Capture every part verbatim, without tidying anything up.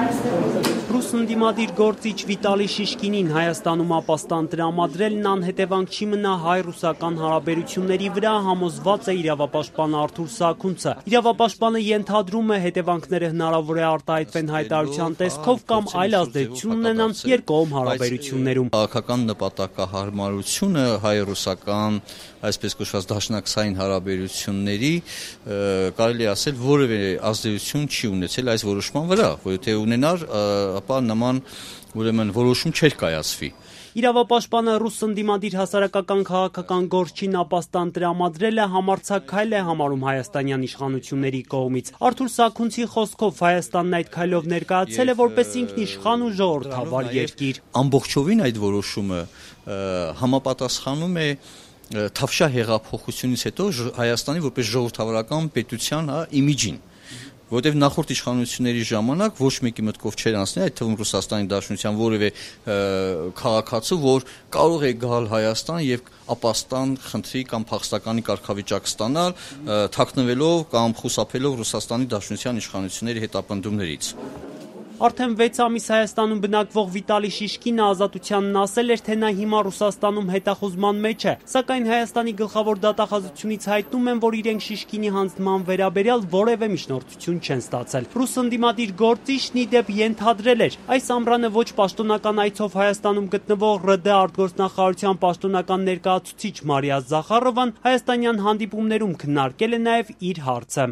Ռուս ընդդիմադիր գործիչ Վիտալի Շիշկինին Հայաստանում ապաստան տրամադրելն անհետևանք չի մնա հայ-ռուսական հարաբերությունների վրա, համոզված է իրավապաշտպան Արթուր Սաքունցը։ Իրավապաշտպանը ենթադրում է հետևանքները հնարավոր է արտահայտվեն հայտարարության տեսքով կամ այլ ազդեցություն ունենան երկկողմ հարաբերություններում։ Քաղաքական նպատակահարմարությունը հայ-ռուսական, այսպես կոչված դաշնակցային հարաբերությունների կարելի ասել որևէ ազդեցություն չի ունեցել այս որոշման վրա, որովհետև ունենար, ապա նման ուրեմն որոշում չէր կայացվի։ Իրավապաշտպանը ռուս ընդդիմադիր հասարակական քաղաքական գործչին ապաստան տրամադրելը համարձակ քայլ է համարում հայաստանյան իշխանությունների կողմից։ Արթուր Սաքունցի խոսքով Հայաստանն այդ քայլով ներկայացել է որպես ինքնիշխան ու ժողովրդավար երկիր։ Ամբողջովին այդ որոշումը համապատասխանում է Թավշյա հեղափոխությունից հետո Հայաստանի որպես ժողովրդավարական պետության իմիջին, որովհետև նախորդ իշխանությունների ժամանակ ոչ մեկի մտքով չէր անցնել, այդ թվում Ռուսաստանի Դաշնության որևէ քաղաքացու, որ կարող է գալ Հայաստան եւ ապաստան խնդրի կամ փախստականի կարգավիճակ ստանալ, թաքնվելով կամ խուսափելով Ռուսաստանի Դաշնության իշխանությունների հետապնդումներից։ Արդեն վեց ամիս Հայաստանում բնակվող Վիտալի Շիշկինը ազատությանն ասել էր, թե նա հիմա Ռուսաստանում հետախուզման մեջ է, սակայն Հայաստանի գլխավոր դատախազությունից հայտնում են, որ իրենք Շիշկինի հանձնման վերաբերյալ որևէ միջնորդություն չեն ստացել։ Ռուս ընդդիմադիր գործիչն ի դեպ ենթադրել էր, այս ամռանը ոչ պաշտոնական այցով Հայաստանում գտնվող ՌԴ արտգործնախարարության պաշտոնական ներկայացուցիչ Մարիա Զախարովան հայաստանյան հանդիպումներում քննարկել է նաև իր հարցը։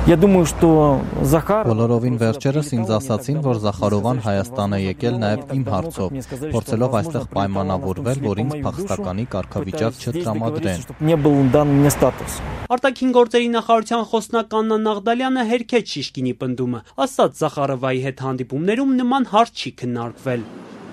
Բոլորովին վերջերս ինձ ասացին, որ Զախարովան Հայաստան է եկել նաև իմ հարցով, փորձելով այստեղ պայմանավորվել, որ ինձ փախստականի կարգավիճակ չտրամադրեն։ Արտաքին գործերի նախարարության խոսնակ Աննա Նաղդալյանը հերքեց Շիշկինի պնդումը, ասաց Զախարովայի հետ հանդիպումներում նման հարց չի քննարկվել։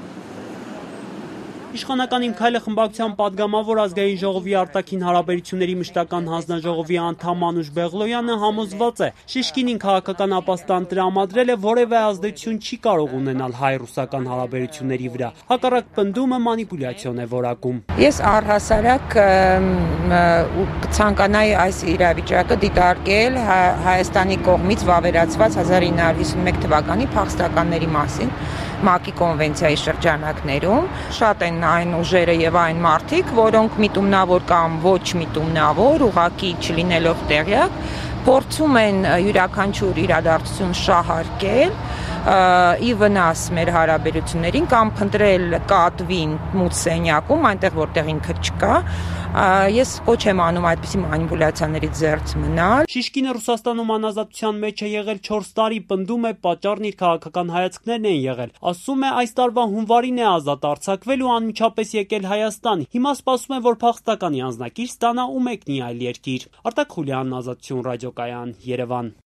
Իշխանական իմ քայլը խմբակցության падգամավոր ազգային ժողովի արտաքին հարաբերությունների մշտական հանձնաժողովի անդամ Մանուշ Բեղլոյանը համոզված է, Շիշկինին քաղաքական ապաստան տրամադրելը որևէ ազդեցություն չի կարող ունենալ հայ-ռուսական հարաբերությունների վրա։ Հակառակ պնդումը մանիպուլյացիոն է որակում։ Ես առհասարակ կցանկանայի այս իրավիճակը դիտարկել Հայաստանի կողմից վավերացված հազար ինը հարյուր հիսունմեկ թվականի փախստականների մասին ՄԱԿ-ի կոնվենցիայի շրջանակներում շատ են այն ուժերը եւ այն մարդիկ, որոնք միտումնավոր կամ ոչ միտումնավոր, ուղղակի չլինելով տեղյակ, փորձում են յուրաքանչյուր իրադարձություն շահարկել ի վնաս մեր հարաբերություններին կամ փնտրել կատվին մութ սենյակում, այնտեղ որտեղ ինքը չկա։ Ես կոչ եմ անում այդպիսի մանիպուլյացիաներից զերծ մնալ։ Շիշկինը Ռուսաստանում անազատության մեջ է եղել չորս տարի, պնդում է պատճառն իր քաղաքական հայացքներն են եղել։ Ասում է այս տարվա հունվարին է ազատ արձակվել ու անմիջապես եկել Հայաստան։ Հիմա սպասում է, որ փախստականի անձնակիր ստանա ու մեկնի այլ երկիր։ Արտակ Խուլյանն, Ազատություն ռադիոկայան, Երևան։